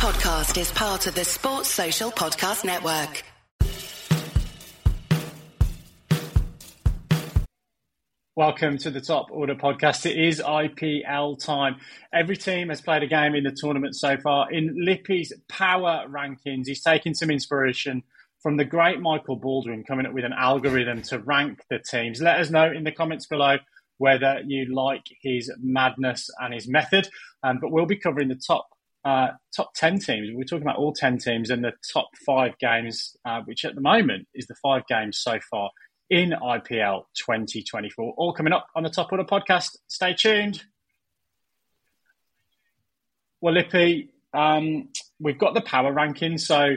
podcast is part of the Sports Social Podcast Network. Welcome to the Top Order podcast. It is IPL time. Every team has played a game in the tournament so far. In Lippy's power rankings, he's taken some inspiration from the great Michael Baldwin, coming up with an algorithm to rank the teams. Let us know in the comments below whether you like his madness and his method. But we'll be covering the top 10 teams. We're talking about all 10 teams and the top 5 games, which at the moment is the 5 games so far in IPL 2024. All coming up on the Top Order podcast. Stay tuned. Well, Lippy, we've got the power rankings. So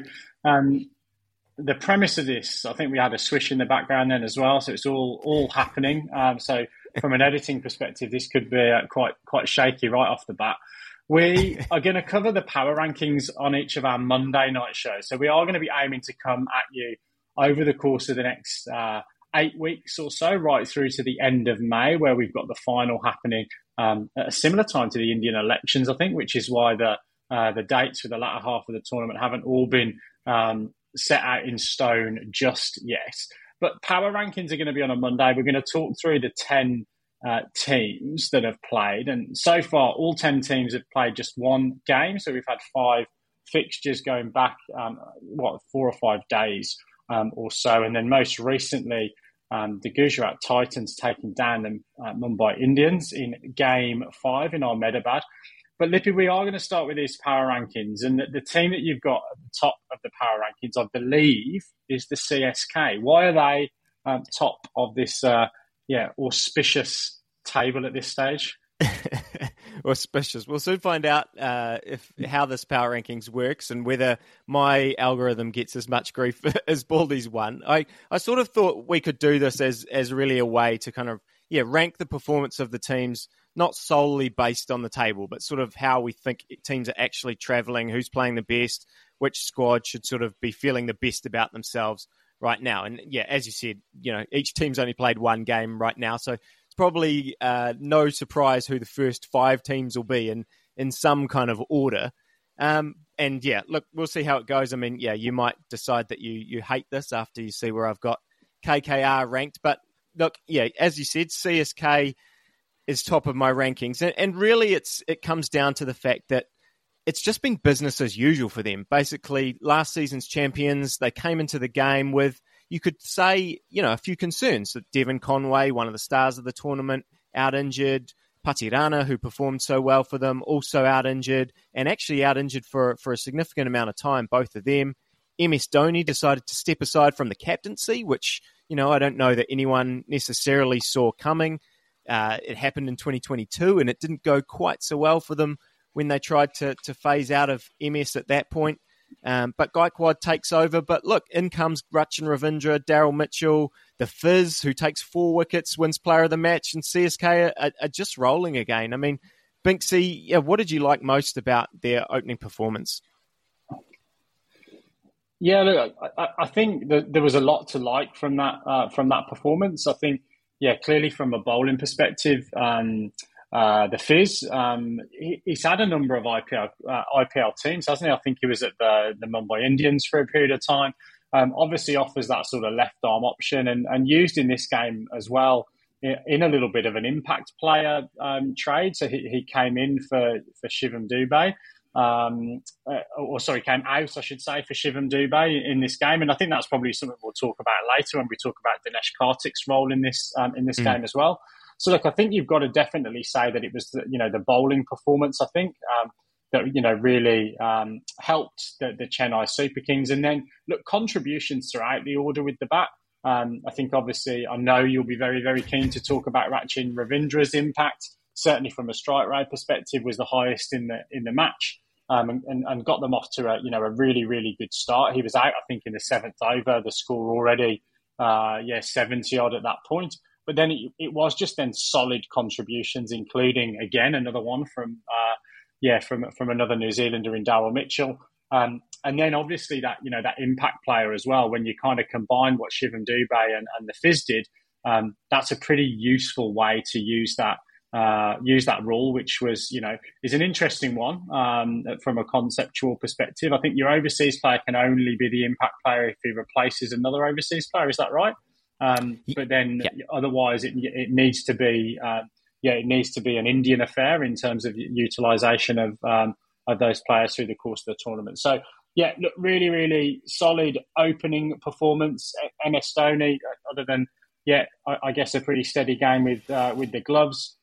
the premise of this, I think we had a swish in the background then as well. So it's all happening. So from an editing perspective, this could be quite shaky right off the bat. We are going to cover the power rankings on each of our Monday night shows. So we are going to be aiming to come at you over the course of the next 8 weeks or so, right through to the end of May, where we've got the final happening at a similar time to the Indian elections, I think, which is why the dates for the latter half of the tournament haven't all been set out in stone just yet. But power rankings are going to be on a Monday. We're going to talk through the 10 teams that have played. And so far, all 10 teams have played just one game. So we've had 5 fixtures going back, 4 or 5 days or so. And then most recently, the Gujarat Titans taking down the Mumbai Indians in Game 5 in Ahmedabad. But Lippy, we are going to start with these power rankings. And the team that you've got at the top of the power rankings, I believe, is the CSK. Why are they top of this auspicious table at this stage? Auspicious. We'll soon find out how this power rankings works and whether my algorithm gets as much grief as Baldy's one. I sort of thought we could do this as really a way to kind of rank the performance of the teams, not solely based on the table, but sort of how we think teams are actually travelling, who's playing the best, which squad should sort of be feeling the best about themselves right now. And as you said, each team's only played one game right now, so it's probably no surprise who the first 5 teams will be in some kind of order. Look, we'll see how it goes. I mean, you might decide that you hate this after you see where I've got KKR ranked, but look, as you said, CSK is top of my rankings, and really it comes down to the fact that it's just been business as usual for them. Basically, last season's champions, they came into the game with, you could say, a few concerns. That Devon Conway, one of the stars of the tournament, out injured. Patirana, who performed so well for them, also out injured, and actually out injured for a significant amount of time, both of them. MS Dhoni decided to step aside from the captaincy, which, I don't know that anyone necessarily saw coming. It happened in 2022, and it didn't go quite so well for them when they tried to phase out of MS at that point. But Gaikwad takes over. But look, in comes Rachin Ravindra, Daryl Mitchell, the Fizz, who takes 4 wickets, wins player of the match, and CSK are just rolling again. I mean, Binksy, what did you like most about their opening performance? Yeah, look, I think that there was a lot to like from that performance. I think, clearly from a bowling perspective, the Fizz, he's had a number of IPL teams, hasn't he? I think he was at the Mumbai Indians for a period of time. Obviously offers that sort of left arm option and used in this game as well in a little bit of an impact player trade. So he came in for Shivam Dubey. Came out, I should say, for Shivam Dubey in this game. And I think that's probably something we'll talk about later when we talk about Dinesh Karthik's role in this game as well. So, look, I think you've got to definitely say that it was, the bowling performance, I think, that, really helped the Chennai Super Kings. And then, look, contributions throughout the order with the bat. I think, obviously, I know you'll be very, very keen to talk about Rachin Ravindra's impact. Certainly from a strike rate perspective, was the highest in the match. And got them off to a really, really good start. He was out, I think, in the 7th over. The score already, 70 odd at that point. But then it was just then solid contributions, including again another one from another New Zealander in Daryl Mitchell, and then obviously that impact player as well. When you kind of combine what Shivam Dubey and the Fizz did, that's a pretty useful way to use that use that rule, which was, is an interesting one from a conceptual perspective. I think your overseas player can only be the impact player if he replaces another overseas player. Is that right? But then otherwise, it needs to be it needs to be an Indian affair in terms of utilisation of those players through the course of the tournament. So yeah, look, really, really solid opening performance. MS Dhoni, other than I guess a pretty steady game with the gloves.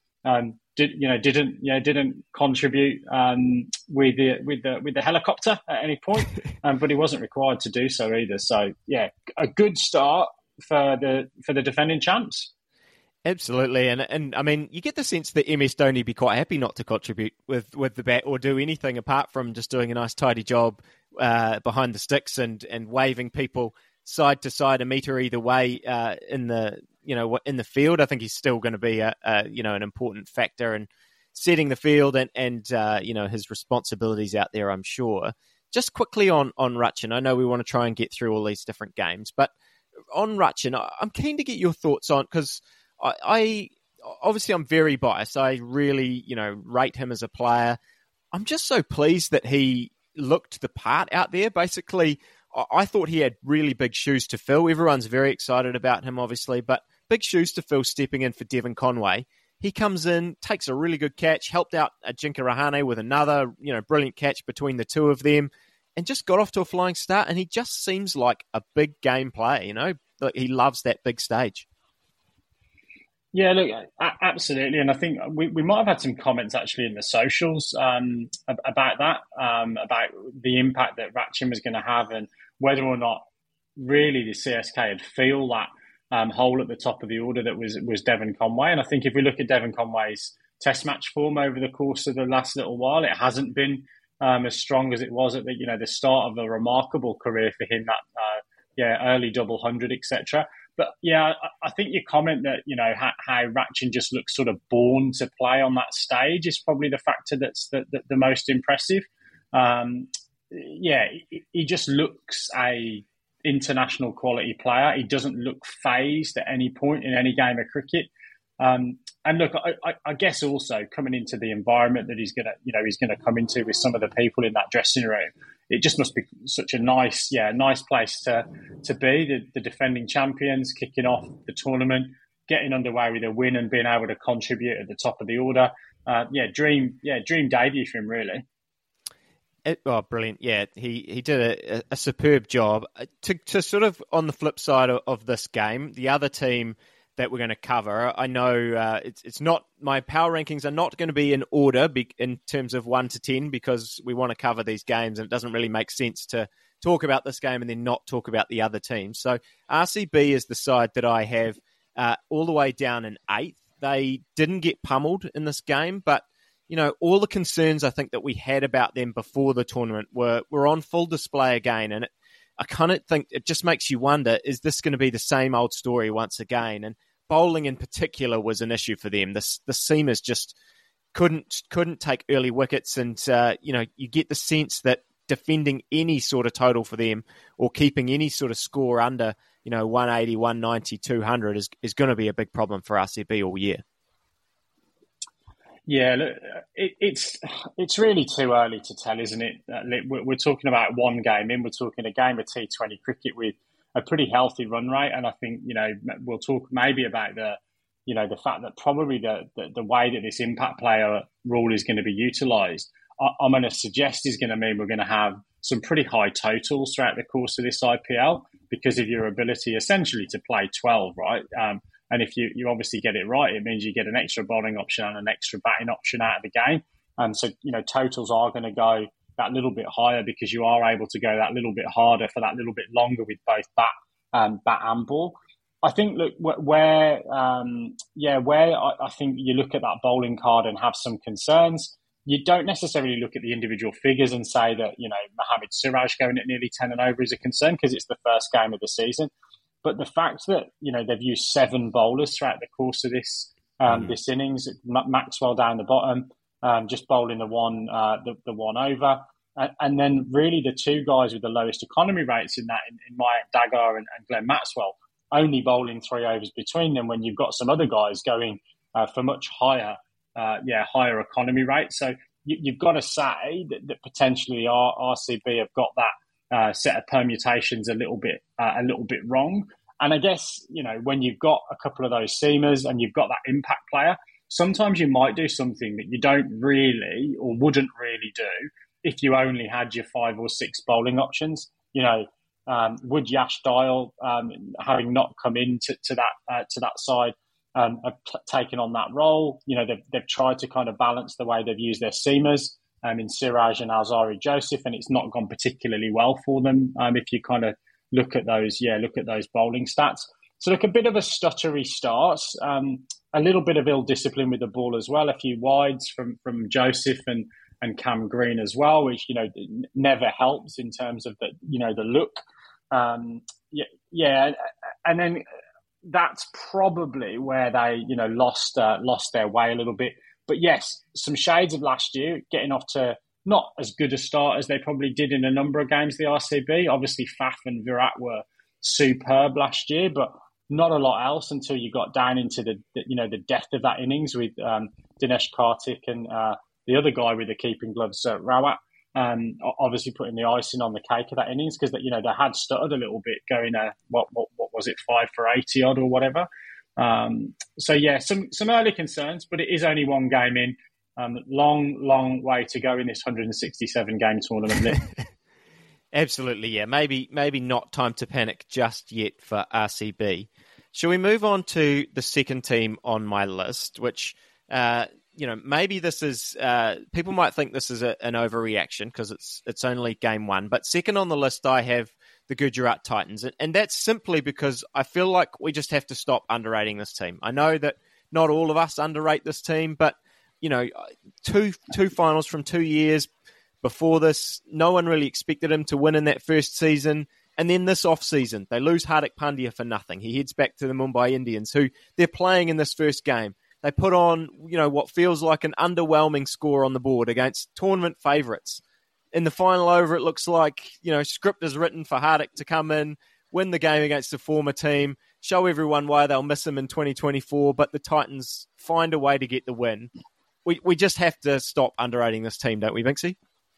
Didn't contribute with the helicopter at any point, but he wasn't required to do so either. So yeah, a good start for the defending champs. Absolutely, and I mean, you get the sense that MS Dhoni would be quite happy not to contribute with the bat or do anything apart from just doing a nice tidy job behind the sticks and waving people side to side a metre either way in the field. I think he's still going to be an important factor in setting the field and his responsibilities out there, I'm sure. Just quickly on Rachin, I know we want to try and get through all these different games, but on Rachin, I'm keen to get your thoughts on, because I obviously I'm very biased. I really, rate him as a player. I'm just so pleased that he looked the part out there. Basically, I thought he had really big shoes to fill. Everyone's very excited about him, obviously, but big shoes to fill stepping in for Devon Conway. He comes in, takes a really good catch, helped out Ajinkya Rahane with another, brilliant catch between the two of them, and just got off to a flying start. And he just seems like a big game player, like he loves that big stage. Yeah, look, absolutely. And I think we might have had some comments actually in the socials about that, about the impact that Rachin was going to have and whether or not really the CSK had feel that hole at the top of the order that was Devon Conway. And I think if we look at Devon Conway's test match form over the course of the last little while, it hasn't been as strong as it was at the start of a remarkable career for him, that early double hundred, etc. But yeah, I think your comment that, how Rachin just looks sort of born to play on that stage is probably the factor that's the most impressive. He just looks a international quality player. He doesn't look phased at any point in any game of cricket. And look, I guess also coming into the environment that he's gonna come into with some of the people in that dressing room, it just must be such a nice place to be. The defending champions kicking off the tournament, getting underway with a win and being able to contribute at the top of the order. Dream debut for him, really. Brilliant. Yeah, he did a superb job. To sort of on the flip side of this game, the other team that we're going to cover, I know it's not, my power rankings are not going to be in order in terms of 1 to 10 because we want to cover these games and it doesn't really make sense to talk about this game and then not talk about the other teams. So RCB is the side that I have all the way down in 8th. They didn't get pummeled in this game, but all the concerns I think that we had about them before the tournament were on full display again. And I kind of think it just makes you wonder, is this going to be the same old story once again? And bowling in particular was an issue for them. The seamers just couldn't take early wickets. And, you get the sense that defending any sort of total for them or keeping any sort of score under, 180, 190, 200 is going to be a big problem for RCB all year. Yeah, look, it's really too early to tell, isn't it? We're talking about one game in. We're talking a game of T20 cricket with a pretty healthy run rate, and I think we'll talk maybe about the fact that probably the way that this impact player rule is going to be utilised, I'm going to suggest is going to mean we're going to have some pretty high totals throughout the course of this IPL because of your ability essentially to play 12, right? And if you obviously get it right, it means you get an extra bowling option and an extra batting option out of the game. And so, totals are going to go that little bit higher because you are able to go that little bit harder for that little bit longer with both bat and ball. I think, look, where I think you look at that bowling card and have some concerns, you don't necessarily look at the individual figures and say that, Mohammad Siraj going at nearly 10 and over is a concern because it's the first game of the season. But the fact that, they've used 7 bowlers throughout the course of this this innings, Maxwell down the bottom, just bowling the one over. And then really the 2 guys with the lowest economy rates in that, in Mayank Dagar and Glenn Maxwell, only bowling 3 overs between them when you've got some other guys going for much higher higher economy rate. So you've got to say that potentially RCB have got that set of permutations a little bit wrong. And I guess, when you've got a couple of those seamers and you've got that impact player, sometimes you might do something that you don't really or wouldn't really do if you only had your 5 or 6 bowling options. Would Yash Dayal, having not come into that side, have taken on that role? They've tried to kind of balance the way they've used their seamers in Siraj and Alzari Joseph, and it's not gone particularly well for them. If you kind of look at those bowling stats. So look, a bit of a stuttery start, a little bit of ill discipline with the ball as well. A few wides from Joseph and Cam Green as well, which never helps in terms of the look. And then that's probably where they lost their way a little bit. But yes, some shades of last year, getting off to not as good a start as they probably did in a number of games, the RCB. Obviously, Faf and Virat were superb last year, but not a lot else until you got down into the depth of that innings with Dinesh Karthik and the other guy with the keeping gloves, Rawat, obviously putting the icing on the cake of that innings, because they had stuttered a little bit going, what was it, 5 for 80 odd or whatever. Some early concerns, but it is only one game in. Long way to go in this 167 game tournament. Absolutely, yeah. Maybe not time to panic just yet for RCB. Shall we move on to the second team on my list, which, maybe this is, people might think this is an overreaction because it's only game 1, but second on the list I have the Gujarat Titans, and that's simply because I feel like we just have to stop underrating this team. I know that not all of us underrate this team, but two finals from 2 years before this, no one really expected him to win in that first season. And then this off-season, they lose Hardik Pandya for nothing. He heads back to the Mumbai Indians, who they're playing in this first game. They put on, what feels like an underwhelming score on the board against tournament favourites. In the final over, it looks like, script is written for Hardik to come in, win the game against the former team, show everyone why they'll miss him in 2024, but the Titans find a way to get the win. We just have to stop underrating this team, don't we, Vinksy?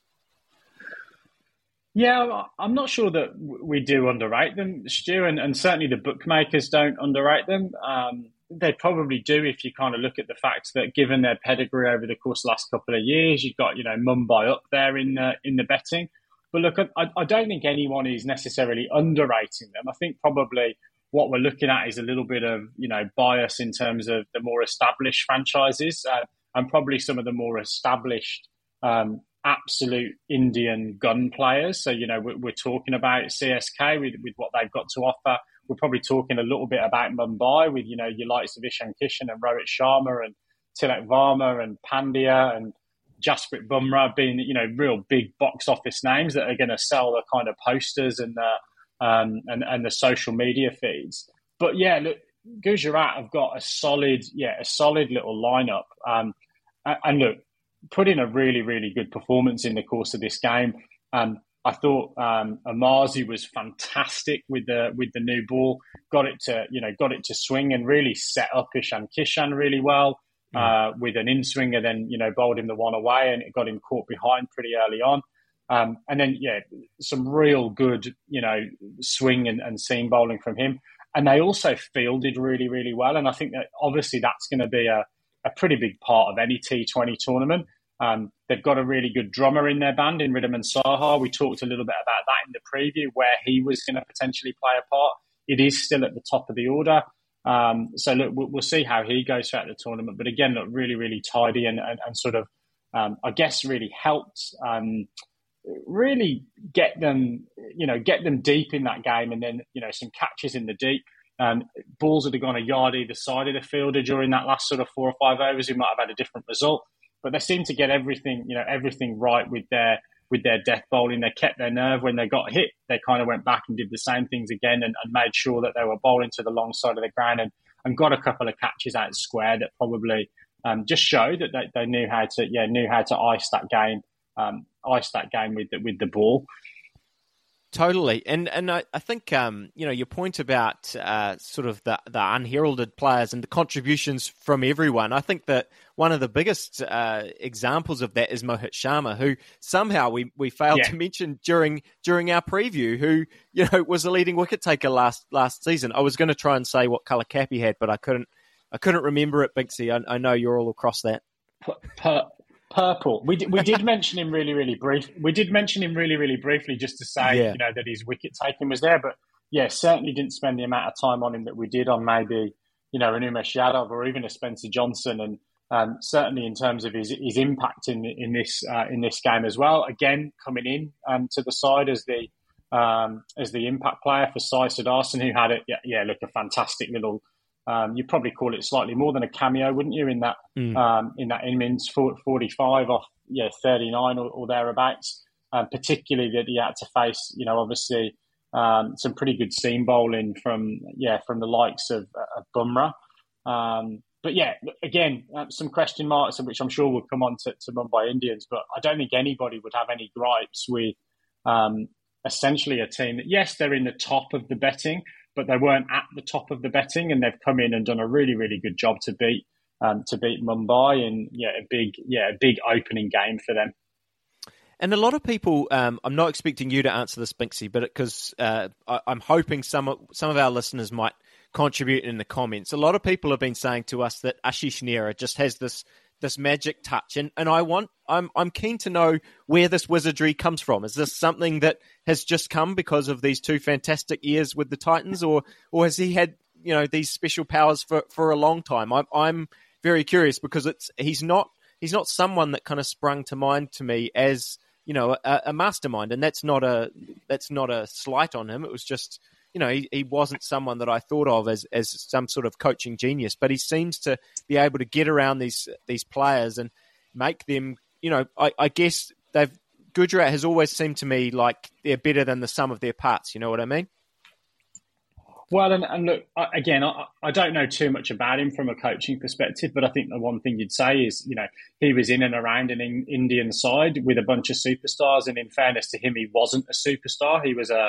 Yeah, I'm not sure that we do underrate them, Stu, and certainly the bookmakers don't underrate them. They probably do if you kind of look at the fact that given their pedigree over the course of the last couple of years, you've got, Mumbai up there in the betting. But look, I don't think anyone is necessarily underrating them. I think probably what we're looking at is a little bit of, bias in terms of the more established franchises and probably some of the more established absolute Indian gun players. So, we're talking about CSK with what they've got to offer. We're probably talking a little bit about Mumbai with, your likes of Ishan Kishan and Rohit Sharma and Tilak Varma and Pandya and Jasprit Bumrah being, real big box office names that are going to sell the kind of posters and the social media feeds. But yeah, look, Gujarat have got a solid little lineup. And look, put in a really, really good performance in the course of this game. I thought Amazi was fantastic with the new ball. Got it to swing and really set up Ishan Kishan really well with an in swinger. Then bowled him the one away and it got him caught behind pretty early on. And then some real good swing and seam bowling from him. And they also fielded really, really well. And I think that obviously that's going to be a pretty big part of any T20 tournament. They've got a really good drummer in their band in Ridhaman Saha. We talked a little bit about that in the preview, where he was going to potentially play a part. It is still at the top of the order. So look, we'll see how he goes throughout the tournament. But again, look, really, really tidy and sort of, I guess, really helped really get them deep in that game. And then, some catches in the deep. Balls that have gone a yard either side of the fielder during that last sort of 4 or 5 overs, who might have had a different result. But they seem to get everything right with their death bowling. They kept their nerve when they got hit. They kind of went back and did the same things again and made sure that they were bowling to the long side of the ground and got a couple of catches out square that probably just showed that they knew how to ice that game with the ball. Totally. And I think, your point about sort of the unheralded players and the contributions from everyone, I think that one of the biggest examples of that is Mohit Sharma, who somehow we failed to mention during our preview, who, was a leading wicket taker last season. I was going to try and say what colour cap he had, but I couldn't remember it, Binksy. I know you're all across that. Purple. We did mention him really, really brief. We did mention him really, really briefly just to say, that his wicket taking was there. But certainly didn't spend the amount of time on him that we did on maybe, an Umesh Yadav or even a Spencer Johnson. And certainly in terms of his impact in this game as well. Again, coming in to the side as the impact player for Sai Sudarshan, who had a fantastic little. You'd probably call it slightly more than a cameo, wouldn't you? In that innings, 45 off 39 or thereabouts. Particularly that he had to face, obviously some pretty good seam bowling from the likes of Bumrah. But again, some question marks, which I'm sure will come on to Mumbai Indians. But I don't think anybody would have any gripes with essentially a team that, yes, they're in the top of the betting, but they weren't at the top of the betting, and they've come in and done a really, really good job to beat Mumbai, and a big opening game for them. And a lot of people, I'm not expecting you to answer this, Binksy, but because I'm hoping some of our listeners might contribute in the comments. A lot of people have been saying to us that Ashish Nehra just has this magic touch, and I'm keen to know where this wizardry comes from. Is this something that has just come because of these 2 fantastic years with the Titans, or has he had these special powers for a long time? I'm very curious, because he's not someone that kind of sprung to mind to me as a mastermind, and that's not a slight on him. It was just he wasn't someone that I thought of as some sort of coaching genius, but he seems to be able to get around these players and make them, I guess Gujarat has always seemed to me like they're better than the sum of their parts. You know what I mean? Well, and look, again, I don't know too much about him from a coaching perspective, but I think the one thing you'd say is, he was in and around an Indian side with a bunch of superstars, and in fairness to him, he wasn't a superstar. He was a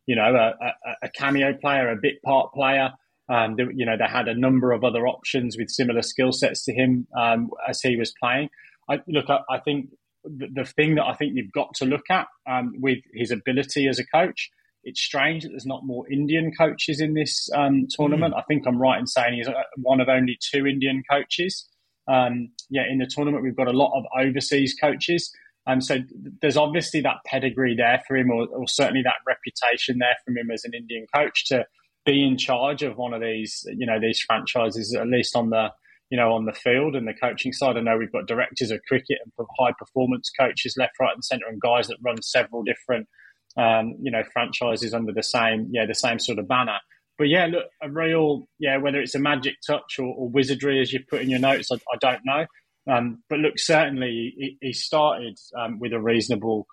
cameo player, a bit part player. They had a number of other options with similar skill sets to him as he was playing. I think the thing that I think you've got to look at with his ability as a coach, it's strange that there's not more Indian coaches in this tournament. I think I'm right in saying he's one of only 2 Indian coaches. In the tournament, we've got a lot of overseas coaches. So there's obviously that pedigree there for him, or certainly that reputation there from him as an Indian coach to be in charge of one of these, these franchises, at least on the, on the field and the coaching side. I know we've got directors of cricket and high performance coaches left, right and centre, and guys that run several different, franchises under the same sort of banner. But look, a real, whether it's a magic touch or wizardry, as you put in your notes, I don't know. But look, certainly he started with a reasonable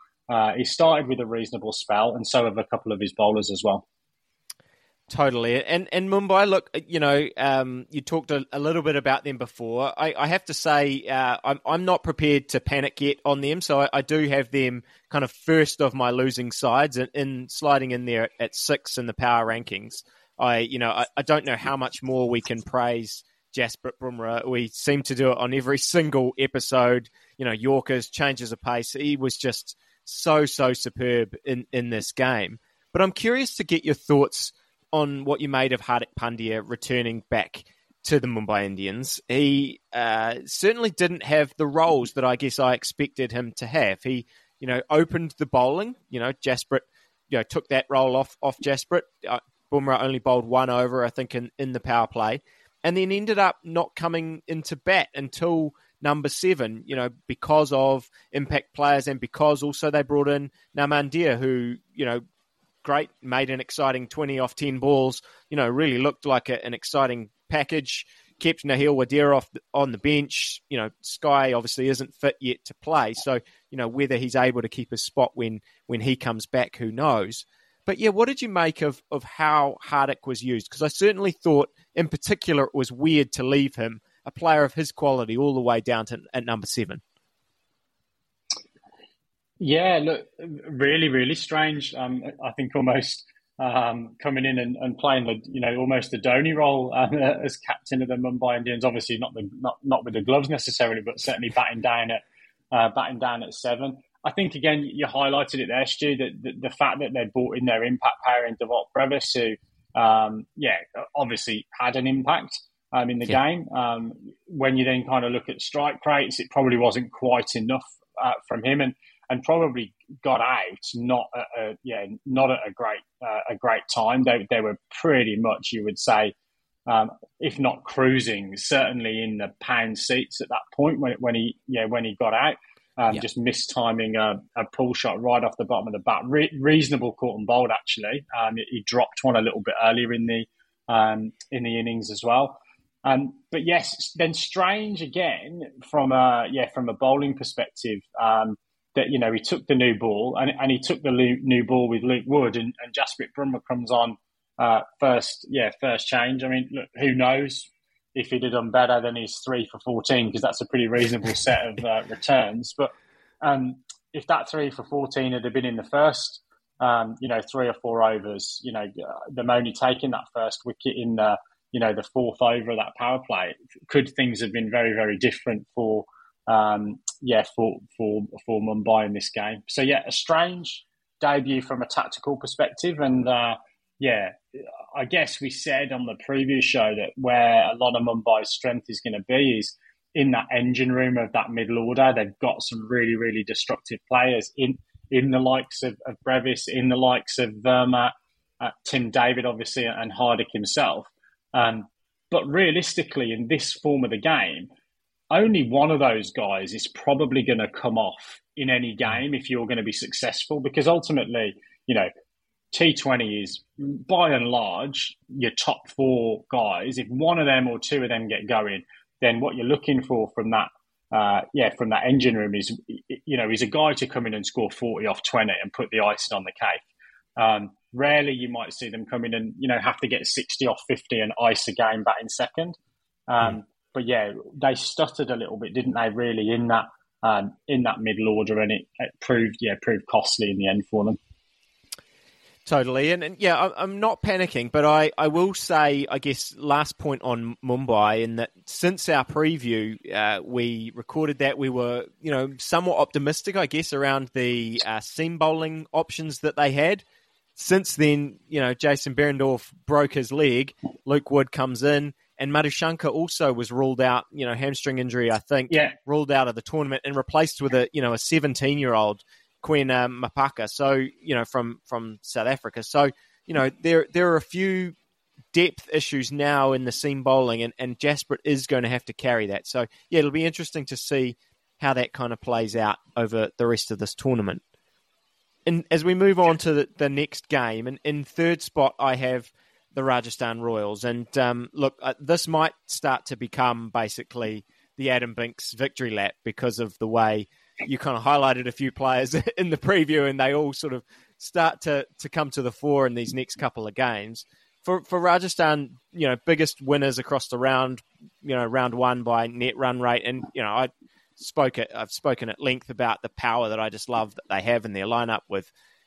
spell, and so have a couple of his bowlers as well. Totally. And Mumbai, look, you talked a little bit about them before. I have to say, I'm not prepared to panic yet on them, so I do have them kind of first of my losing sides, in sliding in there at 6 in the power rankings. I don't know how much more we can praise Jasprit Bumrah. We seem to do it on every single episode. Yorkers, changes of pace. He was just so superb in this game. But I'm curious to get your thoughts on what you made of Hardik Pandya returning back to the Mumbai Indians. He certainly didn't have the roles that I guess I expected him to have. He, opened the bowling. Jasprit, took that role off Jasprit. Bumrah only bowled 1 over, I think, in the power play, and then ended up not coming into bat until number 7, because of impact players and because also they brought in Namandir, who, great, made an exciting 20 off 10 balls, really looked like an exciting package, kept Nahil Wadera on the bench. Sky obviously isn't fit yet to play, so, whether he's able to keep his spot when he comes back, who knows. But what did you make of how Hardik was used? Because I certainly thought, in particular, it was weird to leave him, a player of his quality, all the way down to at number 7. Yeah, look, really, really strange. I think almost coming in and playing the, almost the Dhoni role as captain of the Mumbai Indians. Obviously, not with the gloves necessarily, but certainly batting down at seven. I think again you highlighted it there, Stu. That the fact that they brought in their impact player in Devont Brevis, who, obviously had an impact in the game. When you then kind of look at strike rates, it probably wasn't quite enough from him, and probably got out not at a great time. They were pretty much, you would say, if not cruising, certainly in the pound seats at that point when he got out. Just mistiming a pull shot right off the bottom of the bat. Reasonable caught and bowled, actually. He dropped one a little bit earlier in the innings as well. But yes, then strange again from a bowling perspective. That he took the new ball and he took the new ball with Luke Wood and Jasprit Brummer comes on first change. I mean, look, who knows if he'd have done better than his 3 for 14, because that's a pretty reasonable set of returns. But if that 3 for 14 had been in the first, 3 or 4 overs, them only taking that first wicket in the fourth over of that power play, could things have been very, very different for Mumbai in this game? So yeah, a strange debut from a tactical perspective, and I guess we said on the previous show that where a lot of Mumbai's strength is going to be is in that engine room of that middle order. They've got some really, really destructive players in the likes of Brevis, in the likes of Verma, Tim David, obviously, and Hardik himself. But realistically, in this form of the game, only one of those guys is probably going to come off in any game if you're going to be successful, because ultimately, T20 is, by and large, your top 4 guys. If one of them or 2 of them get going, then what you're looking for from that engine room is a guy to come in and score 40 off 20 and put the icing on the cake. Rarely you might see them come in and, have to get 60 off 50 and ice a game batting second. But yeah, they stuttered a little bit, didn't they, really, in that middle order, and it proved costly in the end for them. Totally. And I'm not panicking, but I will say, I guess, last point on Mumbai, in that since our preview, we recorded that we were, somewhat optimistic, I guess, around the seam bowling options that they had. Since then, Jason Behrendorff broke his leg, Luke Wood comes in, and Madhushankar also was ruled out, hamstring injury, I think, ruled out of the tournament and replaced with a 17-year-old Quinn Mapaka, so from South Africa. So there are a few depth issues now in the seam bowling, and Jasprit is going to have to carry that. So yeah, it'll be interesting to see how that kind of plays out over the rest of this tournament. And as we move on to the next game, and in third spot I have the Rajasthan Royals, and this might start to become basically the Adam Binks victory lap because of the way you kind of highlighted a few players in the preview, and they all sort of start to come to the fore in these next couple of games. For Rajasthan, biggest winners across the round, round one by net run rate. And, I've spoken at length about the power that I just love that they have in their lineup with,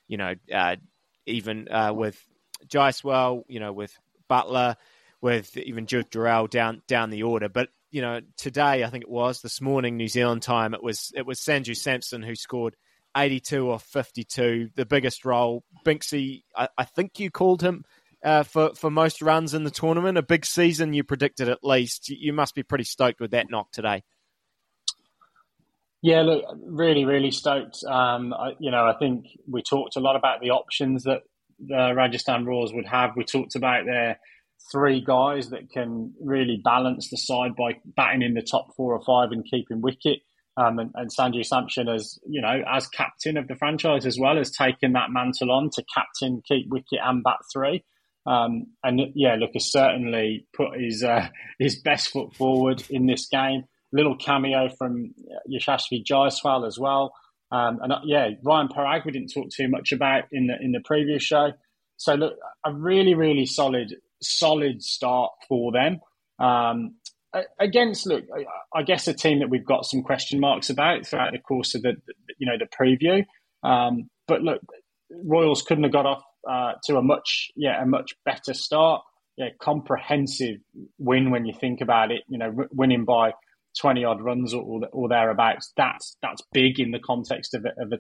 even with Jaiswal, with Butler, with even Jude Durrell down the order. But, today, I think it was this morning, New Zealand time, it was Sanju Samson who scored 82 off 52, the biggest role. Binksy, I think you called him for most runs in the tournament. A big season, you predicted at least. You must be pretty stoked with that knock today. Yeah, look, really, really stoked. I think we talked a lot about the options that the Rajasthan Royals would have. We talked about their 3 guys that can really balance the side by batting in the top 4 or 5 and keeping wicket. And Sanju Samson, as captain of the franchise as well, has taken that mantle on to captain, keep wicket and bat 3. Has certainly put his best foot forward in this game. Little cameo from Yashasvi Jaiswal as well. Ryan Parag we didn't talk too much about in the previous show. So look, a really, really solid start for them. Against, I guess a team that we've got some question marks about throughout the course of the preview. But look, Royals couldn't have got off to a much better start. Yeah, comprehensive win when you think about it. Winning by 20 odd runs or thereabouts. That's big in the context of a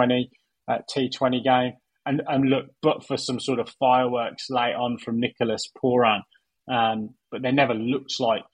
T20 game. And look, but for some sort of fireworks late on from Nicholas Pooran, but they never looked like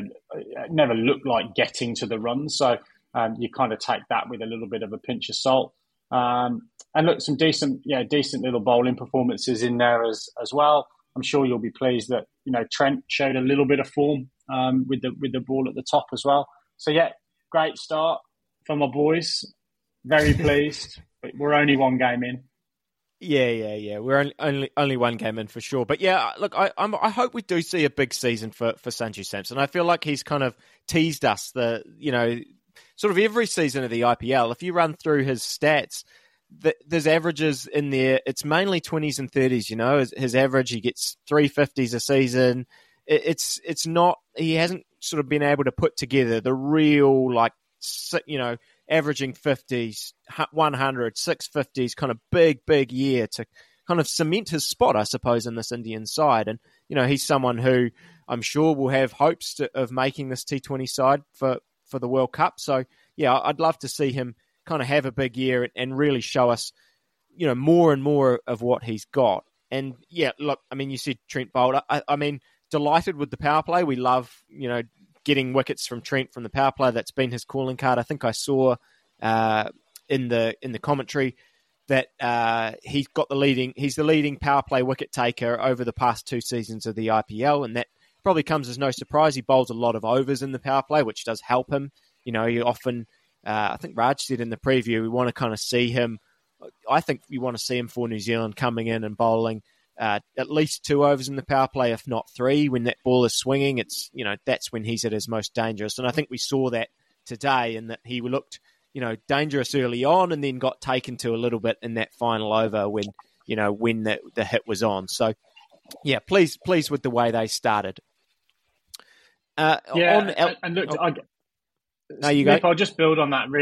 getting to the run. So you kind of take that with a little bit of a pinch of salt. And look, some decent little bowling performances in there as well. I'm sure you'll be pleased that Trent showed a little bit of form with the ball at the top as well. So yeah, great start for my boys. Very pleased. But we're only one game in. Yeah. We're only one game in for sure. But yeah, look, I hope we do see a big season for Sanju Samson. I feel like he's kind of teased us sort of every season of the IPL. If you run through his stats, there's averages in there. It's mainly 20s and 30s. His average, he gets 350s a season. It's not, he hasn't sort of been able to put together the real, averaging 50s, 100, 650s, kind of big year to kind of cement his spot, I suppose, in this Indian side. And, he's someone who I'm sure will have hopes of making this T20 side for the World Cup. So, yeah, I'd love to see him kind of have a big year and really show us, more and more of what he's got. And, yeah, look, I mean, you said Trent bowled. I mean, delighted with the power play. We love, getting wickets from Trent from the power play. That's been his calling card. I think I saw in the commentary that he's the leading power play wicket taker over the past 2 seasons of the IPL, and that probably comes as no surprise. He bowls a lot of overs in the power play, which does help him. He often, I think Raj said in the preview, we want to kind of see him. I think we want to see him for New Zealand coming in and bowling at least 2 overs in the power play, if not 3. When that ball is swinging, it's that's when he's at his most dangerous. And I think we saw that today, in that he looked dangerous early on, and then got taken to a little bit in that final over when the hit was on. So yeah, pleased with the way they started. And look, no, you go. I'll just build on that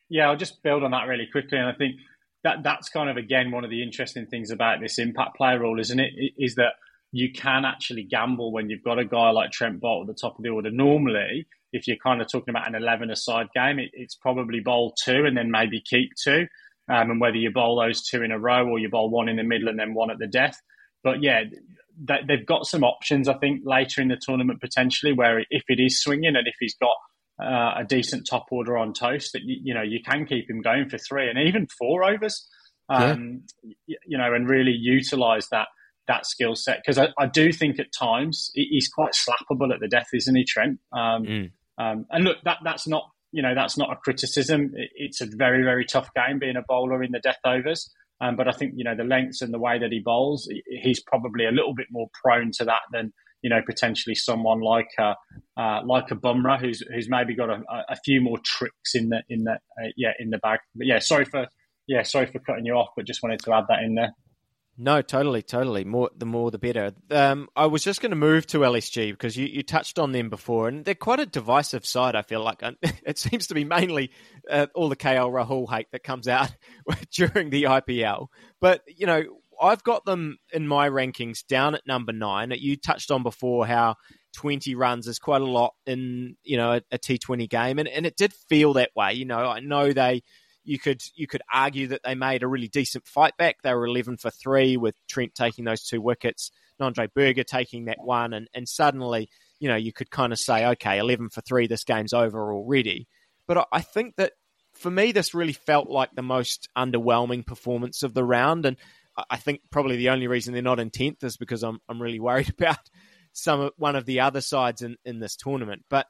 really quickly, and I think that's kind of, again, one of the interesting things about this impact player rule, isn't it? Is that you can actually gamble when you've got a guy like Trent Boult at the top of the order. Normally, if you're kind of talking about an 11-a-side game, it's probably bowl 2 and then maybe keep 2, and whether you bowl those 2 in a row or you bowl 1 in the middle and then 1 at the death. But yeah, they've got some options, I think, later in the tournament potentially, where if it is swinging and if he's got a decent top order on toast, that you can keep him going for 3 and even 4 overs, and really utilise that skill set, because I do think at times he's quite slappable at the death, isn't he, Trent? And look, that's not a criticism. It's a very, very tough game being a bowler in the death overs. But I think the lengths and the way that he bowls, he's probably a little bit more prone to that than potentially someone like a Bumrah, who's maybe got a few more tricks in the bag. But sorry for cutting you off, but just wanted to add that in there. No, totally. The more the better. I was just going to move to LSG because you touched on them before, and they're quite a divisive side, I feel like. It seems to be mainly all the KL Rahul hate that comes out during the IPL. But, I've got them in my rankings down at number 9. You touched on before how 20 runs is quite a lot in, a T20 game, and it did feel that way. I know you could argue that they made a really decent fight back. They were 11 for 3 with Trent taking those 2 wickets, Andre Berger taking that 1, and suddenly, you could kind of say, okay, 11 for 3, this game's over already. But I think that for me, this really felt like the most underwhelming performance of the round, and I think probably the only reason they're not in 10th is because I'm really worried about one of the other sides in this tournament. But,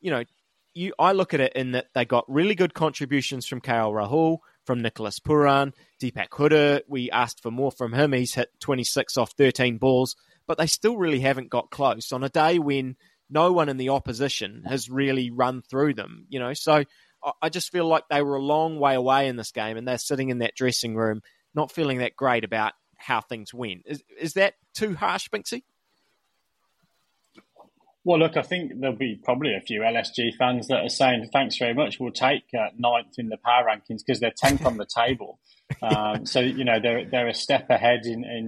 I look at it in that they got really good contributions from KL Rahul, from Nicholas Pooran, Deepak Hooda. We asked for more from him. He's hit 26 off 13 balls, but they still really haven't got close on a day when no one in the opposition has really run through them. So I just feel like they were a long way away in this game, and they're sitting in that dressing room not feeling that great about how things went. Is that too harsh, Binksy? Well, look, I think there'll be probably a few LSG fans that are saying, thanks very much, we'll take ninth in the power rankings because they're 10th on the table. So, they're a step ahead in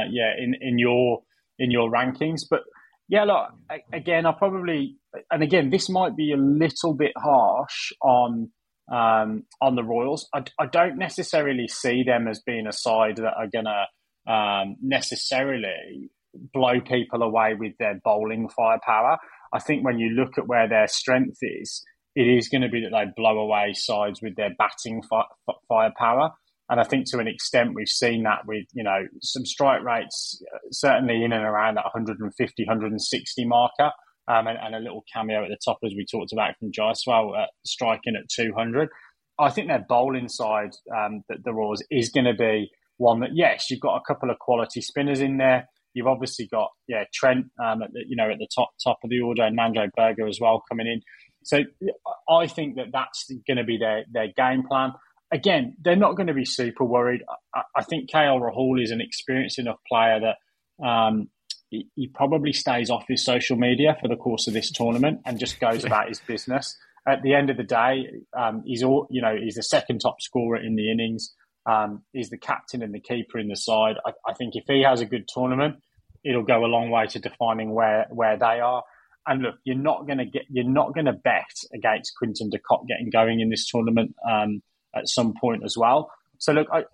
your rankings. But yeah, look, again, this might be a little bit harsh on the Royals. I don't necessarily see them as being a side that are going to necessarily blow people away with their bowling firepower. I think when you look at where their strength is, it is going to be that they blow away sides with their batting firepower. And I think to an extent we've seen that with, some strike rates, certainly in and around that 150, 160 marker, and a little cameo at the top, as we talked about, from Jaiswal striking at 200. I think their bowling side, the Royals, is going to be one that, yes, you've got a couple of quality spinners in there. You've obviously got Trent at the top of the order, and Mandro Berger as well coming in. So I think that's going to be their game plan. Again, they're not going to be super worried. I think KL Rahul is an experienced enough player that he probably stays off his social media for the course of this tournament and just goes about his business. At the end of the day, he's the second top scorer in the innings. He's the captain and the keeper in the side. I think if he has a good tournament, it'll go a long way to defining where they are. And look, you're not going to bet against Quinton de Kock getting going in this tournament at some point as well. So look, I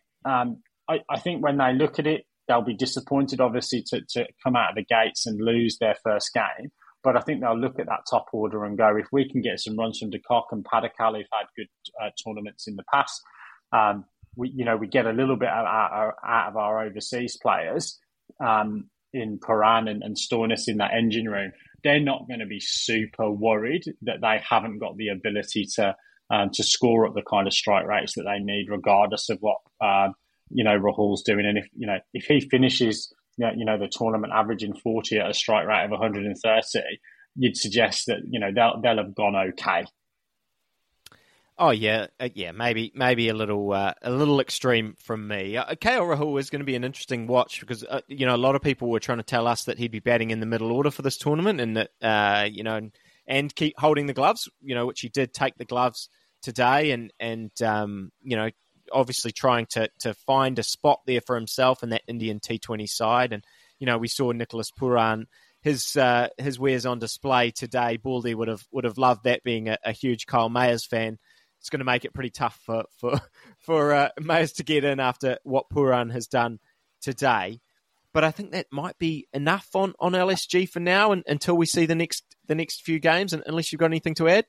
think when they look at it, they'll be disappointed, obviously, to come out of the gates and lose their first game. But I think they'll look at that top order and go, if we can get some runs from de Kock and Padikkal, who've had good tournaments in the past, we get a little bit out of our overseas players in Paran and Stoinis in that engine room. They're not going to be super worried that they haven't got the ability to score at the kind of strike rates that they need, regardless of what Rahul's doing. And if he finishes the tournament averaging 40 at a strike rate of 130, you'd suggest that they'll have gone okay. Oh yeah, maybe a little extreme from me. KL Rahul is going to be an interesting watch because a lot of people were trying to tell us that he'd be batting in the middle order for this tournament, and that and keep holding the gloves, which he did take the gloves today, and obviously trying to find a spot there for himself in that Indian T20 side, and we saw Nicholas Pooran. His wares on display today. Baldy would have loved that, being a huge Kyle Mayers fan. It's going to make it pretty tough for Mayers to get in after what Pooran has done today. But I think that might be enough on LSG for now, until we see the next few games. And unless you've got anything to add.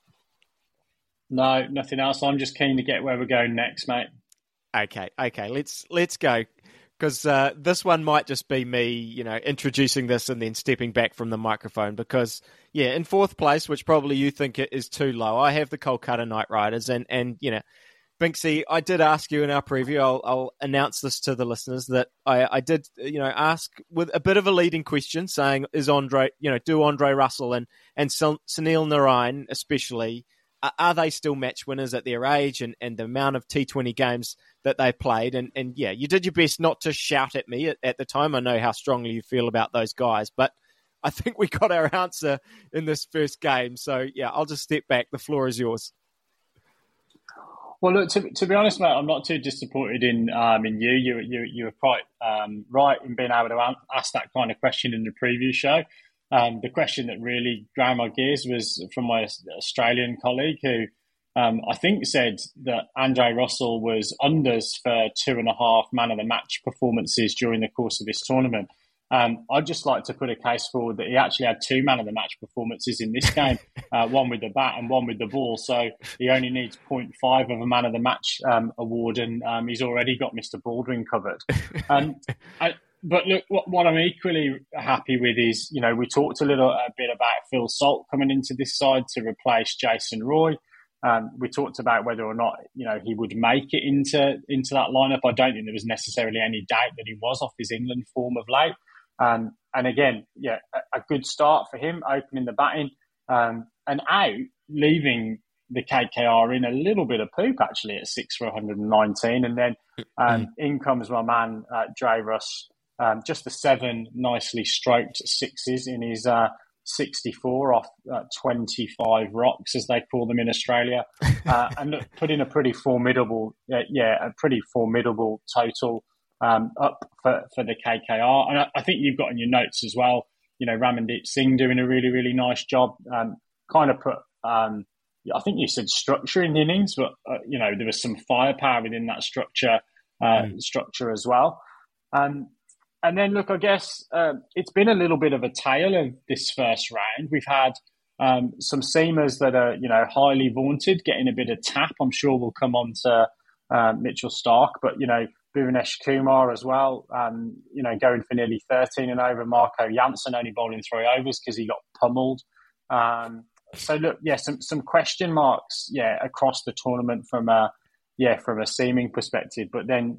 No, nothing else. I'm just keen to get where we're going next, mate. Okay. Let's go. Because this one might just be me, introducing this and then stepping back from the microphone. Because, in fourth place, which probably you think it is too low, I have the Kolkata Knight Riders. And Binksy, I did ask you in our preview, I'll announce this to the listeners, that I did, ask with a bit of a leading question, saying, do Andre Russell and Sunil Narine especially, are they still match winners at their age and the amount of T20 games that they've played? And you did your best not to shout at me at the time. I know how strongly you feel about those guys, but I think we got our answer in this first game. So, I'll just step back. The floor is yours. Well, look, to be honest, mate, I'm not too disappointed in you. You were quite right in being able to ask that kind of question in the preview show. The question that really ground my gears was from my Australian colleague, who I think said that Andre Russell was unders for 2.5 man of the match performances during the course of this tournament. I'd just like to put a case forward that he actually had 2 man of the match performances in this game, one with the bat and one with the ball. So he only needs 0.5 of a man of the match award, and he's already got Mr. Baldwin covered. But look, what I'm equally happy with is, we talked a bit about Phil Salt coming into this side to replace Jason Roy. We talked about whether or not, he would make it into that lineup. I don't think there was necessarily any doubt that he was off his England form of late. And again, a good start for him, opening the batting and out, leaving the KKR in a little bit of poop, actually, at 6 for 119. And then in comes my man, Dre Russ. Just the 7 nicely stroked sixes in his 64 off 25 rocks, as they call them in Australia, and look, put in a pretty formidable, a pretty formidable total up for the KKR. And I think you've got in your notes as well, Ramandeep Singh doing a really, really nice job. Kind of put, I think you said structure in the innings, but there was some firepower within that structure as well. And then, look, I guess it's been a little bit of a tale of this first round. We've had some seamers that are, highly vaunted, getting a bit of tap. I'm sure we'll come on to Mitchell Starc, but, Bhuvanesh Kumar as well, going for nearly 13 and over. Marco Jansen only bowling 3 overs because he got pummeled. So, look, some question marks, across the tournament from a seaming perspective. But then,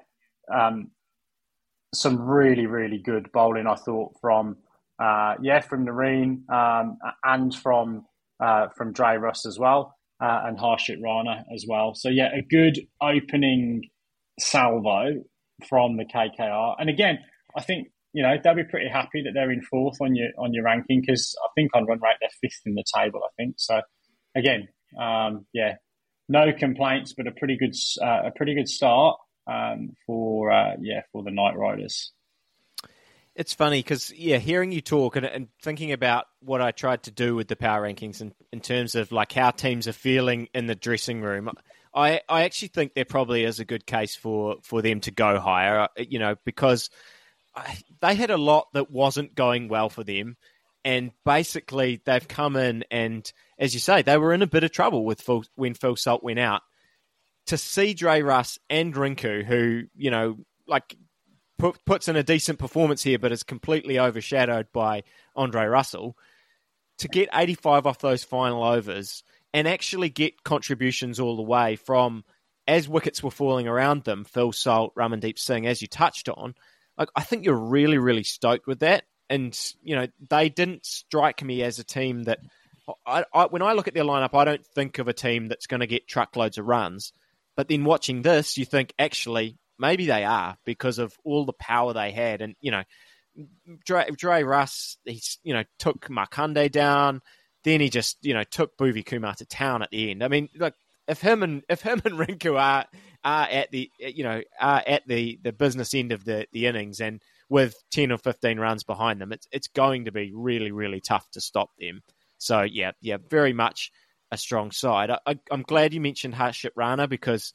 some really, really good bowling, I thought, from Nareen and from Dre Russ as well, and Harshit Rana as well. So a good opening salvo from the KKR. And again, I think they'll be pretty happy that they're in 4th on your ranking, because I think on run rate they're 5th in the table. I think so. Again, no complaints, but a pretty good start for the Knight Riders. It's funny because, hearing you talk and thinking about what I tried to do with the power rankings in terms of like how teams are feeling in the dressing room, I actually think there probably is a good case for them to go higher, because they had a lot that wasn't going well for them. And basically they've come in and, as you say, they were in a bit of trouble when Phil Salt went out. To see Dre Russ and Rinku, who, puts in a decent performance here, but is completely overshadowed by Andre Russell, to get 85 off those final overs and actually get contributions all the way from, as wickets were falling around them, Phil Salt, Ramandeep Singh, as you touched on, I think you're really, really stoked with that. And, they didn't strike me as a team that, when I look at their lineup, I don't think of a team that's going to get truckloads of runs. But then watching this, you think, actually, maybe they are, because of all the power they had. And, Dre Russ, he's, took Markanday down. Then he just, took Bhuvi Kumar to town at the end. I mean, look, if him and Rinku are at the business end of the innings, and with 10 or 15 runs behind them, it's going to be really, really tough to stop them. So, very much a strong side. I'm glad you mentioned Harshit Rana, because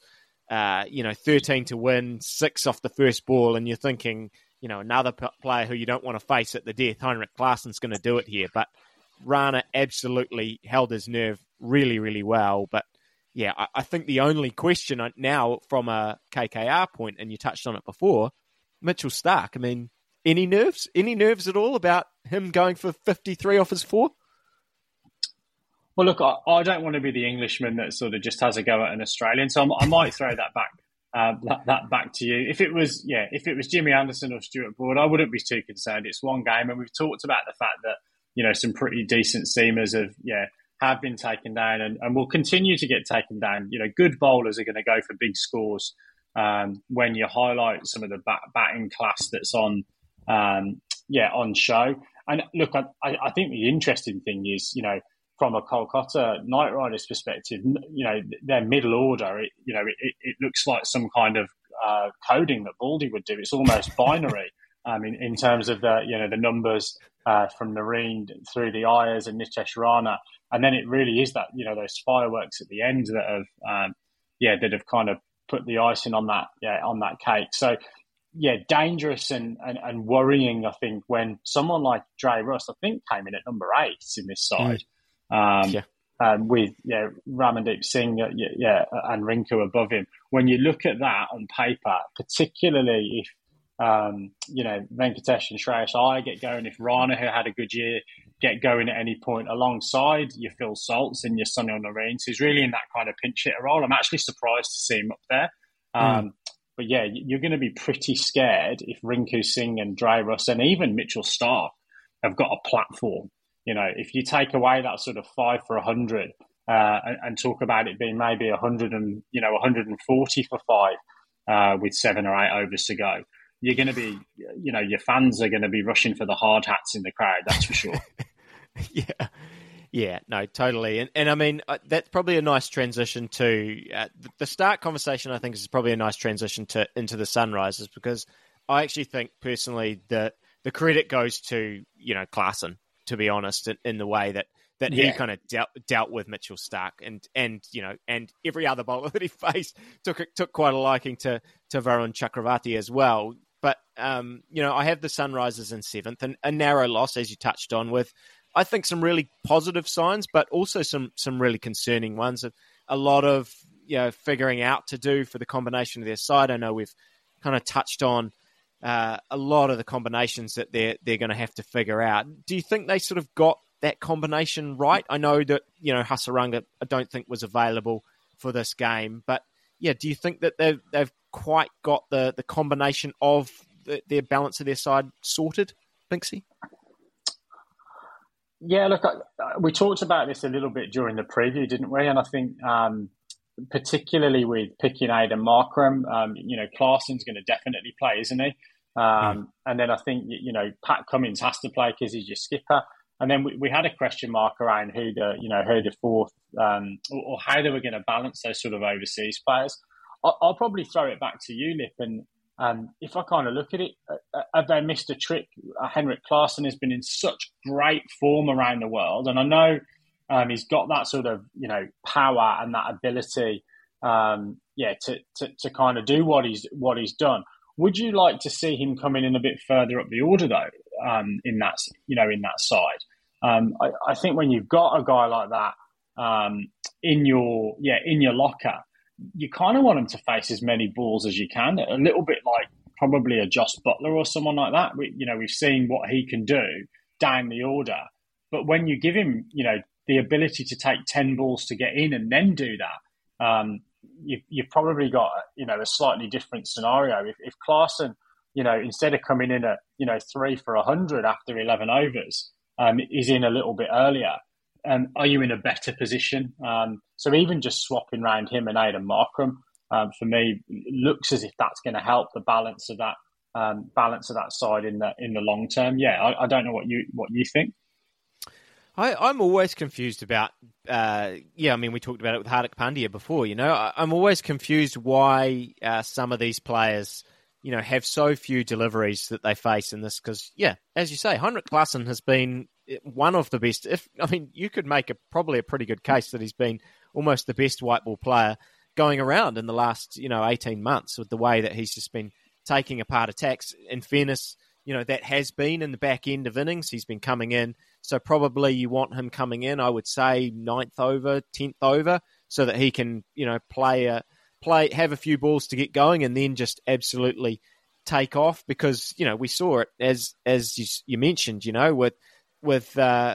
13 to win, 6 off the first ball, and you're thinking, another player who you don't want to face at the death, Heinrich Klaassen's going to do it here. But Rana absolutely held his nerve really, really well. But I think the only question now from a KKR point, and you touched on it before, Mitchell Starc. I mean, any nerves at all about him going for 53 off his 4? Well, look, I don't want to be the Englishman that sort of just has a go at an Australian, so I might throw that back to you. If it was Jimmy Anderson or Stuart Broad, I wouldn't be too concerned. It's one game, and we've talked about the fact that some pretty decent seamers have been taken down and will continue to get taken down. Good bowlers are going to go for big scores when you highlight some of the batting class that's on show. And look, I think the interesting thing is, from a Kolkata Knight Riders perspective, their middle order, it looks like some kind of coding that Baldy would do. It's almost binary in terms of the numbers from Nareen through the Ayers and Nitesh Rana, and then it really is that those fireworks at the end that have kind of put the icing on that cake. So dangerous and worrying. I think when someone like Dre Russ, I think, came in at number 8 in this side. With Ramandeep Singh and Rinku above him. When you look at that on paper, particularly if Venkatesh and Shreyas Iyer get going, if Rana, who had a good year, get going at any point alongside your Phil Salts and your Sunil Nareen, who's really in that kind of pinch hitter role. I'm actually surprised to see him up there. But you're going to be pretty scared if Rinku Singh and Dre Russ and even Mitchell Starc have got a platform. If you take away that sort of 5 for 100 and talk about it being maybe 100 and 140 for 5 with 7 or 8 overs to go, you're going to be, your fans are going to be rushing for the hard hats in the crowd. That's for sure. Yeah, no, totally. And I mean, that's probably a nice transition to the start conversation. I think is probably a nice transition into the Sunrisers, because I actually think personally that the credit goes to, Klaassen, to be honest, in the way that he kind of dealt with Mitchell Starc and every other bowler that he faced took quite a liking to Varun Chakravarti as well. But, I have the Sunrisers in 7th, and a narrow loss, as you touched on, with, I think, some really positive signs, but also some really concerning ones. A lot of, figuring out to do for the combination of their side. I know we've kind of touched on a lot of the combinations that they're going to have to figure out. Do you think they sort of got that combination right? I know that, Hasaranga, I don't think was available for this game, but yeah, do you think that they've quite got the combination of their balance of their side sorted, Binksy? Yeah, look, we talked about this a little bit during the preview, didn't we? And I think particularly with picking Aiden Markram, Klaassen's going to definitely play, isn't he? And then I think, Pat Cummins has to play because he's your skipper. And then we had a question mark around who the fourth, or how they were going to balance those sort of overseas players. I'll probably throw it back to you, Lip. And if I kind of look at it, have they missed a trick? Henrik Klaassen has been in such great form around the world. And I know he's got that sort of, power and that ability, to kind of do what he's done. Would you like to see him coming in a bit further up the order, though, in that side? I think when you've got a guy like that in your locker, you kind of want him to face as many balls as you can. A little bit like probably a Joss Butler or someone like that. We've seen what he can do down the order, but when you give him, the ability to take 10 balls to get in and then do that, you've probably got, a slightly different scenario. If Klaassen, instead of coming in at, 3 for 100 after 11 overs, is in a little bit earlier, are you in a better position? So even just swapping around him and Aiden Markram, for me, looks as if that's going to help the balance of that side in the long term. Yeah, I don't know what you think. I'm always confused about, we talked about it with Hardik Pandya before, I'm always confused why some of these players, have so few deliveries that they face in this, because, as you say, Henrik Klaassen has been one of the best. You could make probably a pretty good case that he's been almost the best white ball player going around in the last, 18 months, with the way that he's just been taking apart attacks. In fairness, that has been in the back end of innings. He's been coming in. So probably you want him coming in, I would say 9th over, 10th over, so that he can, have a few balls to get going and then just absolutely take off. Because, we saw it as you mentioned, with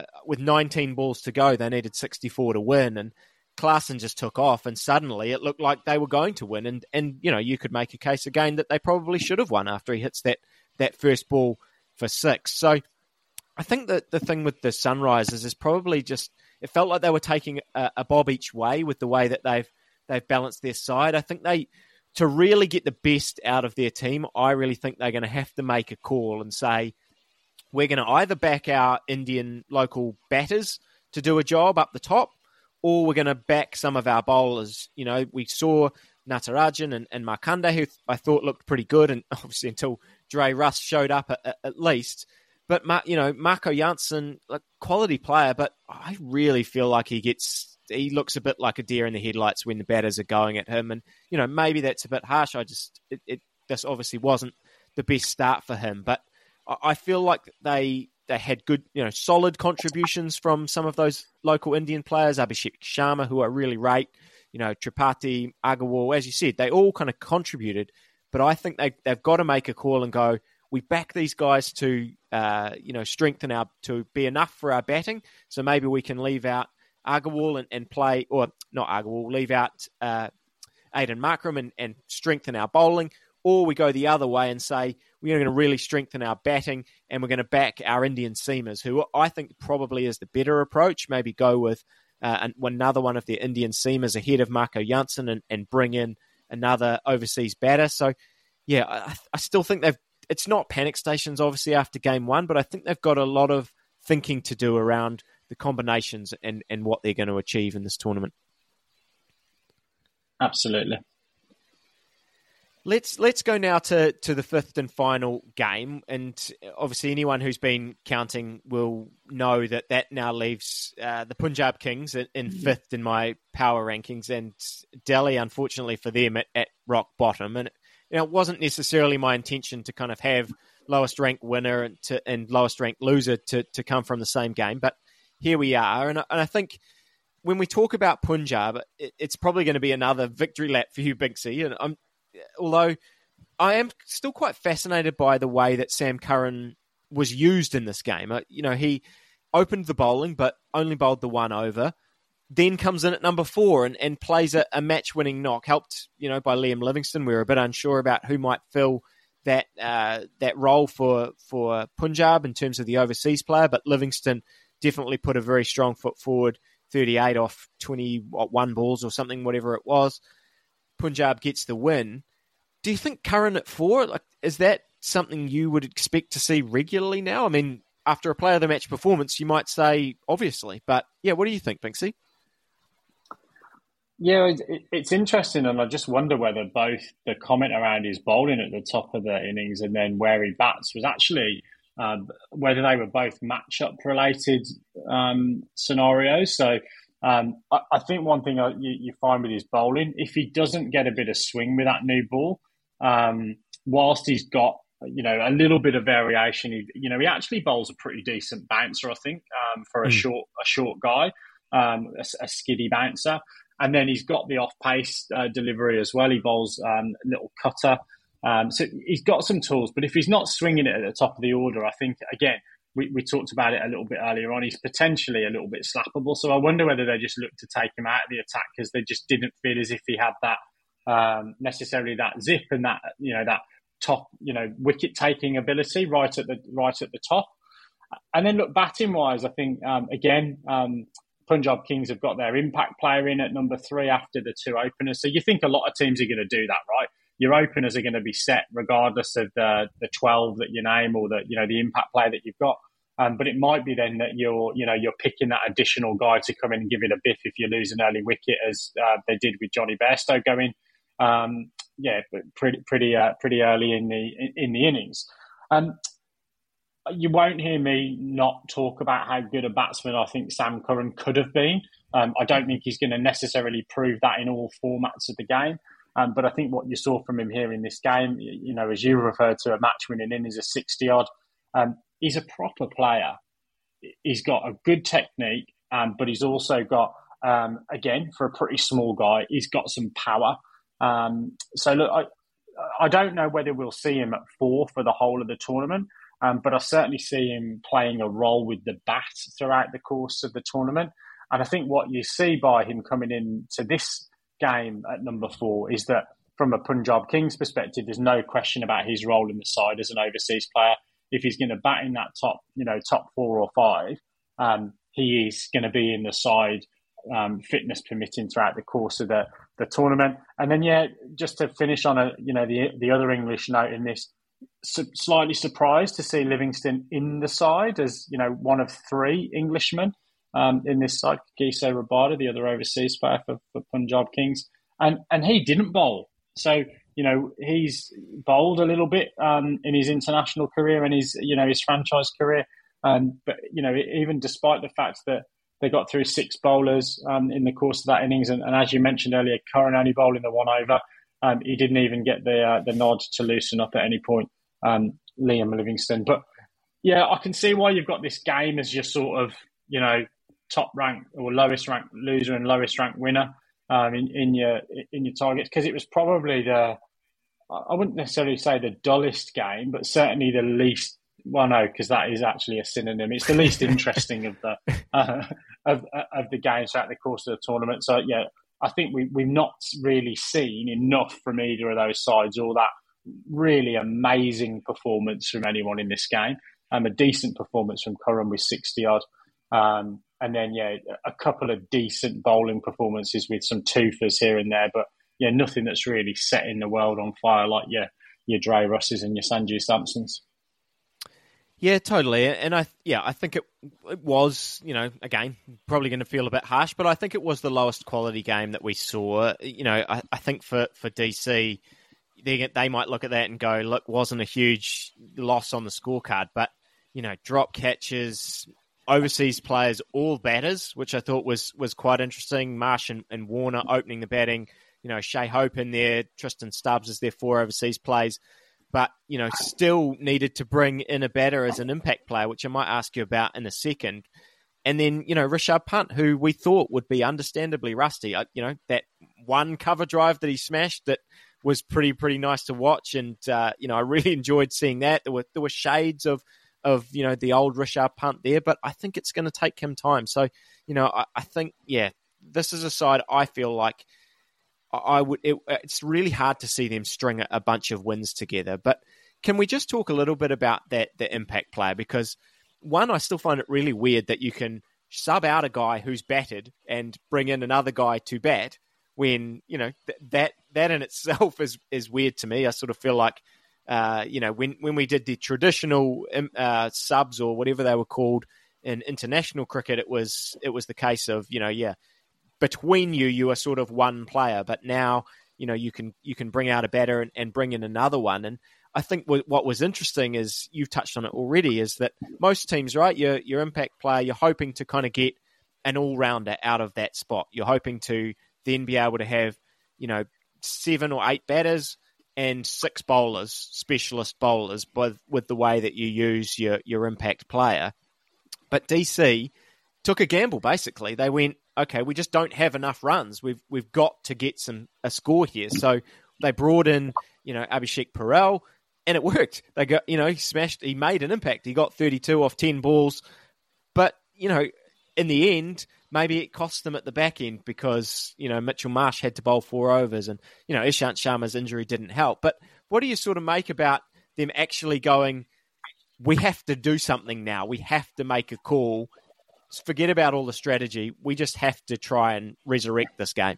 19 balls to go, they needed 64 to win, and Klaassen just took off, and suddenly it looked like they were going to win. And you could make a case again that they probably should have won after he hits that first ball for 6. So I think that the thing with the Sunrisers is probably just, it felt like they were taking a bob each way with the way that they've balanced their side. I think to really get the best out of their team, I really think they're going to have to make a call and say, we're going to either back our Indian local batters to do a job up the top, or we're going to back some of our bowlers. We saw Natarajan and Markanda, who I thought looked pretty good, and obviously until Dre Russ showed up at least. But, Marco Jansen, a quality player, but I really feel like he looks a bit like a deer in the headlights when the batters are going at him. And, maybe that's a bit harsh. This obviously wasn't the best start for him. But I feel like they had good, solid contributions from some of those local Indian players, Abhishek Sharma, who I really rate, Tripathi, Agarwal, as you said, they all kind of contributed. But I think they've got to make a call and go, we back these guys to, strengthen to be enough for our batting. So maybe we can leave out Agarwal and play, or not Agarwal, leave out Aiden Markram and strengthen our bowling. Or we go the other way and say, we're going to really strengthen our batting and we're going to back our Indian seamers, who I think probably is the better approach. Maybe go with another one of their Indian seamers ahead of Marco Jansen and bring in another overseas batter. So, I still think it's not panic stations, obviously, after game 1, but I think they've got a lot of thinking to do around the combinations and what they're going to achieve in this tournament. Absolutely. Let's go now to the fifth and final game, and obviously anyone who's been counting will know that now leaves the Punjab Kings in fifth in my power rankings, and Delhi, unfortunately for them, at rock bottom. And it wasn't necessarily my intention to kind of have lowest ranked winner and lowest ranked loser to come from the same game, but here we are, and I think when we talk about Punjab, it's probably going to be another victory lap for you, Binksy, and although I am still quite fascinated by the way that Sam Curran was used in this game. He opened the bowling, but only bowled the one over, then comes in at number 4 and plays a match-winning knock, helped by Liam Livingstone. We were a bit unsure about who might fill that role for Punjab in terms of the overseas player, but Livingstone definitely put a very strong foot forward, 38 off 21 balls or something, whatever it was. Punjab gets the win. Do you think Curran at 4, is that something you would expect to see regularly now? I mean, after a player of the match performance, you might say obviously, but yeah, what do you think, Binksy? Yeah, it's interesting, and I just wonder whether both the comment around his bowling at the top of the innings and then where he bats was actually whether they were both matchup related scenarios. So I think one thing you find with his bowling, if he doesn't get a bit of swing with that new ball, whilst he's got a little bit of variation, he actually bowls a pretty decent bouncer, I think, for a short guy, a skiddy bouncer, and then he's got the off pace delivery as well. He bowls a little cutter, so he's got some tools. But if he's not swinging it at the top of the order, I think again. We talked about it a little bit earlier on. He's potentially a little bit slappable. So I wonder whether they just looked to take him out of the attack because they just didn't feel as if he had that necessarily that zip and that that top wicket taking ability right at the top. And then look, batting wise, I think Punjab Kings have got their impact player in at number 3 after the 2 openers. So you think a lot of teams are going to do that, right? Your openers are going to be set regardless of the 12 that you name or the impact player that you've got. But it might be then that you're picking that additional guy to come in and give it a biff if you lose an early wicket, as they did with Johnny Bairstow going, pretty early in the innings. You won't hear me not talk about how good a batsman I think Sam Curran could have been. I don't think he's going to necessarily prove that in all formats of the game. But I think what you saw from him here in this game, as you referred to, a match-winning innings, a 60-odd, he's a proper player. He's got a good technique, but he's also got, again, for a pretty small guy, he's got some power. So, look, I don't know whether we'll see him at 4 for the whole of the tournament, but I certainly see him playing a role with the bat throughout the course of the tournament. And I think what you see by him coming into this game at number 4 is that from a Punjab Kings perspective, there's no question about his role in the side as an overseas player. If he's going to bat in that top 4 or 5, he is going to be in the side, fitness permitting, throughout the course of the tournament. And then, just to finish on the other English note in this, slightly surprised to see Livingstone in the side as one of 3 Englishmen. In this side, Giso Rabada, the other overseas player for Punjab Kings, and he didn't bowl. So he's bowled a little bit in his international career and his franchise career. But even despite the fact that they got through 6 bowlers in the course of that innings, and as you mentioned earlier, Curran only bowling the one over, he didn't even get the nod to loosen up at any point. Liam Livingstone, but I can see why you've got this game as your sort of top ranked or lowest ranked loser and lowest ranked winner in your targets, because it was probably I wouldn't necessarily say the dullest game, but certainly the least. Well, no, because that is actually a synonym. It's the least interesting of the of the games throughout the course of the tournament. So I think we've not really seen enough from either of those sides, or that really amazing performance from anyone in this game. A decent performance from Curran with 60 odd. And then, a couple of decent bowling performances with some twofers here and there, but nothing that's really setting the world on fire like your Dre Russes and your Sanju Samsons. Yeah, totally. And I think it was, again, probably going to feel a bit harsh, but I think it was the lowest quality game that we saw. I think for DC, they might look at that and go, look, wasn't a huge loss on the scorecard, but, drop catches, overseas players, all batters, which I thought was quite interesting. Marsh and Warner opening the batting, Shea Hope in there, Tristan Stubbs as their 4 overseas plays. But, still needed to bring in a batter as an impact player, which I might ask you about in a second. And then, Rishabh Pant, who we thought would be understandably rusty. That one cover drive that he smashed that was pretty nice to watch. And, I really enjoyed seeing that. There were shades of the old Rishabh Pant there, but I think it's going to take him time. So, I think, this is a side I feel like it's really hard to see them string a bunch of wins together. But can we just talk a little bit about the impact player? Because one, I still find it really weird that you can sub out a guy who's batted and bring in another guy to bat when, that in itself is weird to me. I sort of feel like, when we did the traditional subs or whatever they were called in international cricket, it was the case of, between you are sort of one player, but now, you can bring out a batter and bring in another one. And I think what was interesting is, you've touched on it already, is that most teams, right, your impact player, you're hoping to kind of get an all-rounder out of that spot. You're hoping to then be able to have, 7 or 8 batters and 6 bowlers, specialist bowlers, with the way that you use your impact player. But DC took a gamble, basically. They went, okay, we just don't have enough runs. We've got to get a score here. So they brought in, Abhishek Parel, and it worked. They got, he made an impact. He got 32 off 10 balls. But, in the end, maybe it cost them at the back end because, Mitchell Marsh had to bowl 4 overs and, Ishant Sharma's injury didn't help. But what do you sort of make about them actually going, we have to do something now. We have to make a call. Forget about all the strategy. We just have to try and resurrect this game.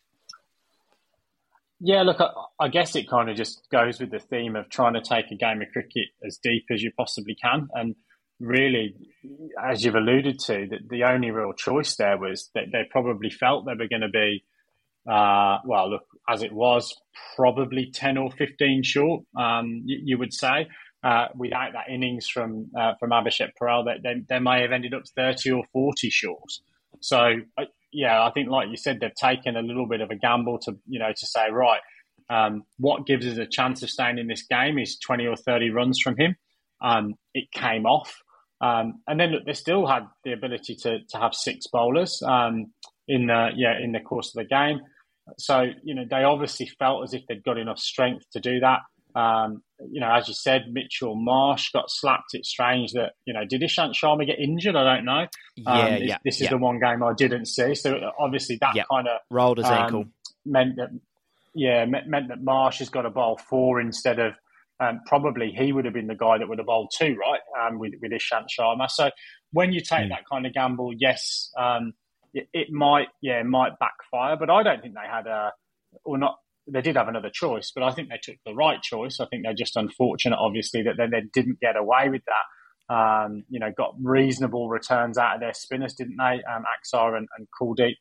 Yeah, look, I guess it kind of just goes with the theme of trying to take a game of cricket as deep as you possibly can. And really, as you've alluded to, the only real choice there was that they probably felt they were going to be, as it was, probably 10 or 15 short, you would say. Without that innings from Abhishek Parel, they may have ended up 30 or 40 short. So, I think, like you said, they've taken a little bit of a gamble to say, right, what gives us a chance of staying in this game is 20 or 30 runs from him. It came off. And then, look, they still had the ability to have 6 bowlers in the course of the game. So, they obviously felt as if they'd got enough strength to do that. As you said, Mitchell Marsh got slapped. It's strange that, did Ishant Sharma get injured? I don't know. This is the one game I didn't see. So obviously that kind of rolled his ankle. Meant that Marsh has got to bowl 4 instead of probably he would have been the guy that would have bowled 2, right? With Ishant Sharma. So when you take that kind of gamble, yes, it might backfire. But I don't think they had they did have another choice, but I think they took the right choice. I think they're just unfortunate, obviously, that they didn't get away with that. Got reasonable returns out of their spinners, didn't they? Axar and Kuldeep,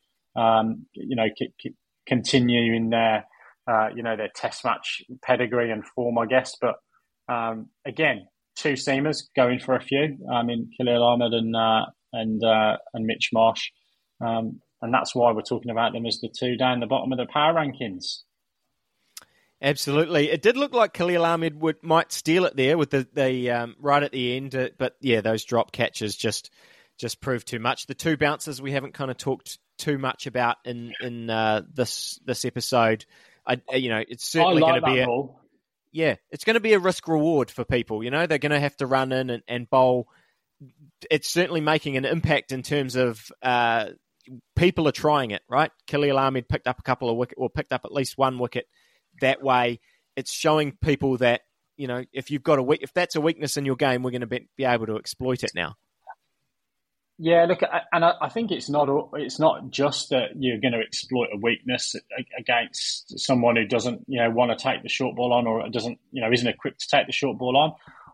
continuing their test match pedigree and form, I guess. But again, 2 seamers going for a few. Khalil Ahmed and Mitch Marsh. And that's why we're talking about them as the 2 down the bottom of the power rankings. Absolutely. It did look like Khalil Ahmed might steal it there with the right at the end. But yeah, those drop catches just proved too much. The 2 bounces we haven't kind of talked too much about in this episode. It's certainly going to be it's going to be a risk reward for people. They're going to have to run in and bowl. It's certainly making an impact in terms of people are trying it, right? Khalil Ahmed picked up a couple of wickets, or picked up at least 1 wicket. That way, it's showing people that, if that's a weakness in your game, we're going to be able to exploit it now. Yeah, look, and I think it's not just that you're going to exploit a weakness against someone who doesn't, want to take the short ball on, or doesn't, isn't equipped to take the short ball on.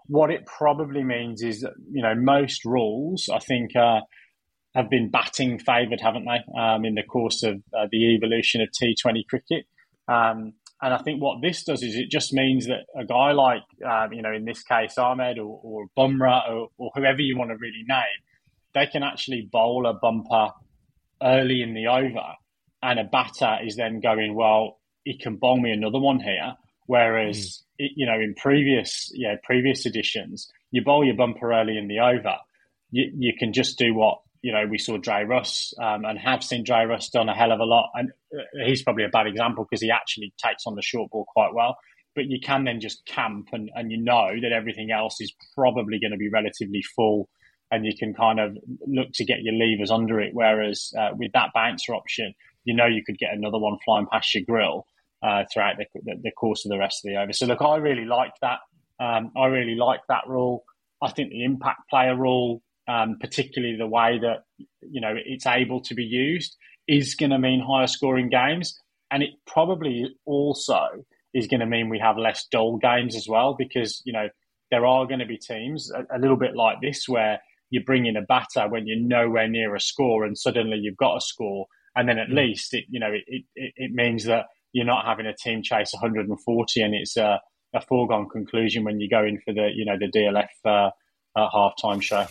what it probably means is that, most rules, I think, have been batting favoured, haven't they, in the course of the evolution of T20 cricket. And I think what this does is it just means that a guy like, in this case, Ahmed or Bumrah or whoever you want to really name, they can actually bowl a bumper early in the over, and a batter is then going, well, he can bowl me another one here. Whereas, in previous editions, you bowl your bumper early in the over, you can just do what, we saw Dre Russ and have seen Dre Russ done a hell of a lot. And he's probably a bad example because he actually takes on the short ball quite well. But you can then just camp and that everything else is probably going to be relatively full, and you can kind of look to get your levers under it. Whereas with that bouncer option, you could get another one flying past your grill throughout the course of the rest of the over. So look, I really like that. I really like that rule. I think the impact player rule, particularly the way that it's able to be used, is going to mean higher scoring games, and it probably also is going to mean we have less dull games as well, because there are going to be teams a little bit like this where you bring in a batter when you're nowhere near a score, and suddenly you've got a score, and then at least it means that you're not having a team chase 140, and it's a foregone conclusion when you go in for the DLF halftime show.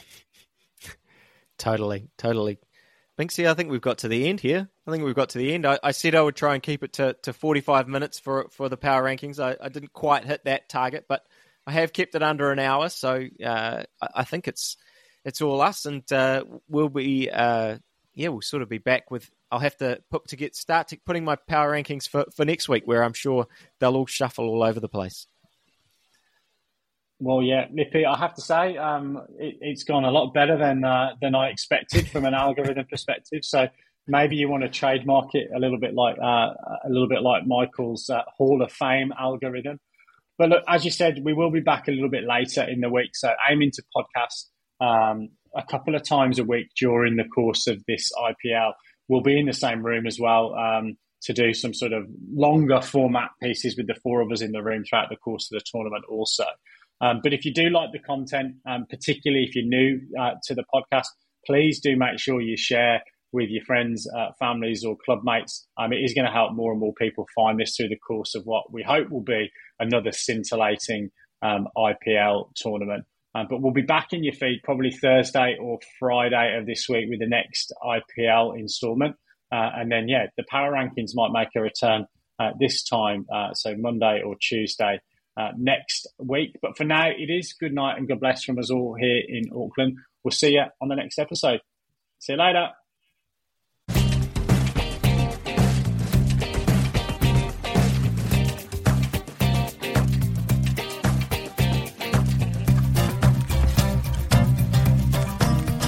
Totally. Binksy, I think we've got to the end here. I said I would try and keep it to 45 minutes for the power rankings. I didn't quite hit that target, but I have kept it under an hour. So I think it's all us, and we'll be we'll sort of be back with. I'll have to start putting my power rankings for next week, where I'm sure they'll all shuffle all over the place. Well, yeah, Lippy, I have to say it's gone a lot better than I expected from an algorithm perspective. So maybe you want to trademark it a little bit like Michael's Hall of Fame algorithm. But look, as you said, we will be back a little bit later in the week. So aiming to podcast a couple of times a week during the course of this IPL. We'll be in the same room as well to do some sort of longer format pieces with the four of us in the room throughout the course of the tournament also. But if you do like the content, particularly if you're new to the podcast, please do make sure you share with your friends, families or club mates. It is going to help more and more people find this through the course of what we hope will be another scintillating IPL tournament. But we'll be back in your feed probably Thursday or Friday of this week with the next IPL instalment. And then, the power rankings might make a return this time, so Monday or Tuesday next week. But for now, it is good night and God bless from us all here in Auckland. We'll see you on the next episode. See you later.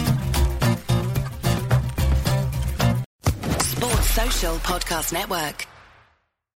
Sports Social Podcast Network.